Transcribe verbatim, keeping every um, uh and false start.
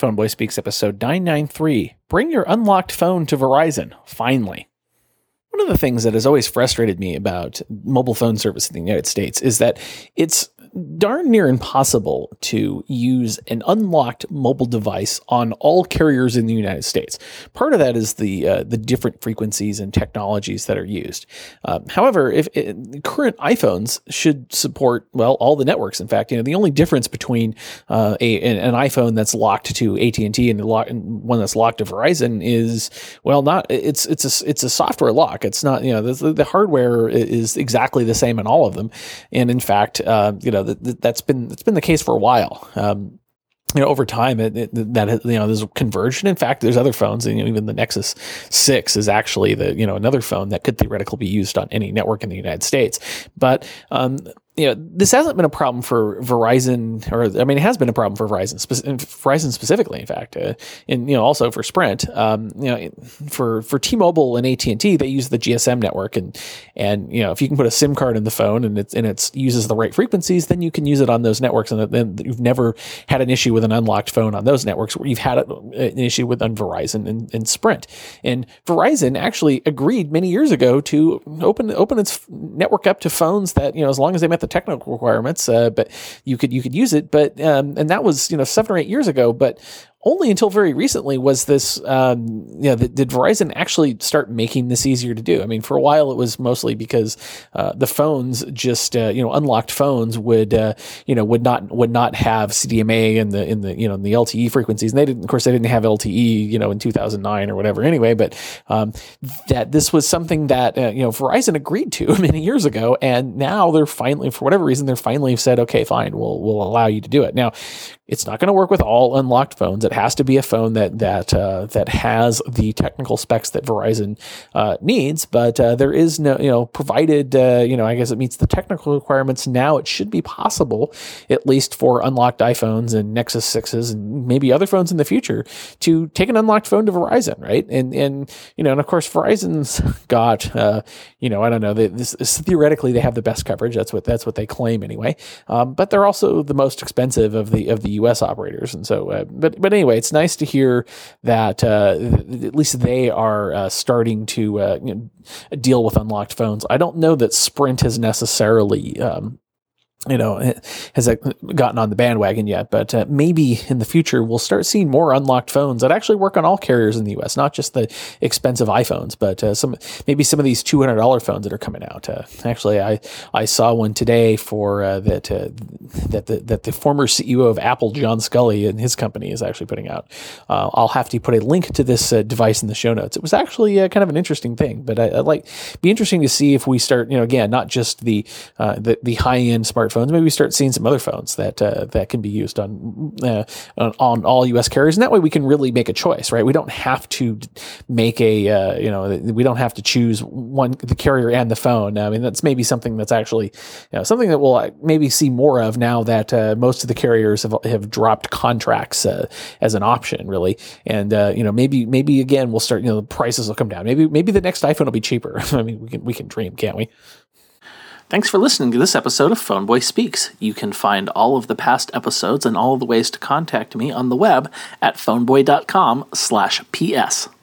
Phoneboy Speaks episode nine ninety-three. Bring your unlocked phone to Verizon, finally. One of the things that has always frustrated me about mobile phone service in the United States is that it's darn near impossible to use an unlocked mobile device on all carriers in the United States. Part of that is the uh, the different frequencies and technologies that are used. Um, however, if it, current iPhones should support, well, all the networks. In fact, you know, the only difference between uh, a, an, an iPhone that's locked to A T and T and, lock, and one that's locked to Verizon is, well, not it's it's a it's a software lock. It's not, you know, the, the hardware is exactly the same in all of them. And in fact, uh, you know, that, that's been that's been the case for a while. Um, you know, over time, it, it, that you know, there's converged. In fact, there's other phones, and you know, even the Nexus six is actually the you know another phone that could theoretically be used on any network in the United States. But um, you know, this hasn't been a problem for Verizon, or I mean, it has been a problem for Verizon, spe- Verizon specifically, in fact, uh, and you know, also for Sprint. Um, you know, for for T-Mobile and A T and T, they use the G S M network, and and you know, if you can put a SIM card in the phone and it's and it's uses the right frequencies, then you can use it on those networks, and then you've never had an issue with an unlocked phone on those networks where you've had an issue with on Verizon and, and Sprint. And Verizon actually agreed many years ago to open open its network up to phones that, you know, as long as they met the technical requirements, uh, but you could you could use it. But um, and that was, you know, seven or eight years ago. But only until very recently was this, um, you know, did, did Verizon actually start making this easier to do? I mean, for a while it was mostly because uh, the phones just, uh, you know, unlocked phones would, uh, you know, would not would not have C D M A in the in the you know in the L T E frequencies, and they didn't, of course, they didn't have L T E, you know, in two thousand nine or whatever. Anyway, but um, that this was something that uh, you know Verizon agreed to many years ago, and now they're finally, for whatever reason, they're finally said, okay, fine, we'll we'll allow you to do it. Now, it's not going to work with all unlocked phones. It has to be a phone that that uh, that has the technical specs that Verizon uh, needs. But uh, there is no, you know, provided uh, you know, I guess it meets the technical requirements. Now it should be possible, at least for unlocked iPhones and Nexus sixes and maybe other phones in the future, to take an unlocked phone to Verizon, right? And and you know, and of course, Verizon's got uh, you know, I don't know, they, this, this, theoretically they have the best coverage. That's what that's what they claim anyway. Um, but they're also the most expensive of the of the U S operators, and so, uh, but but anyway, it's nice to hear that uh, th- at least they are uh, starting to uh, you know, deal with unlocked phones. I don't know that Sprint has necessarily, um, you know, has gotten on the bandwagon yet, but uh, maybe in the future we'll start seeing more unlocked phones that actually work on all carriers in the U S, not just the expensive iPhones, but uh, some maybe some of these two hundred dollars phones that are coming out. Uh, actually, I I saw one today for uh, that uh, that the that the former C E O of Apple, John Scully, and his company is actually putting out. Uh, I'll have to put a link to this uh, device in the show notes. It was actually uh, kind of an interesting thing, but I, I like be interesting to see if we start, you know, again, not just the uh, the, the high end smartphones. Maybe we start seeing some other phones that uh, that can be used on, uh, on on all U S carriers, and that way we can really make a choice, right? We don't have to make a uh, you know we don't have to choose one, the carrier and the phone. I mean, that's maybe something that's actually, you know, something that we'll maybe see more of now that uh, most of the carriers have have dropped contracts uh, as an option, really. And uh, you know, maybe maybe again we'll start, you know, the prices will come down. Maybe maybe the next iPhone will be cheaper. I mean, we can we can dream, can't we? Thanks for listening to this episode of Phoneboy Speaks. You can find all of the past episodes and all of the ways to contact me on the web at phoneboy dot com slash P S.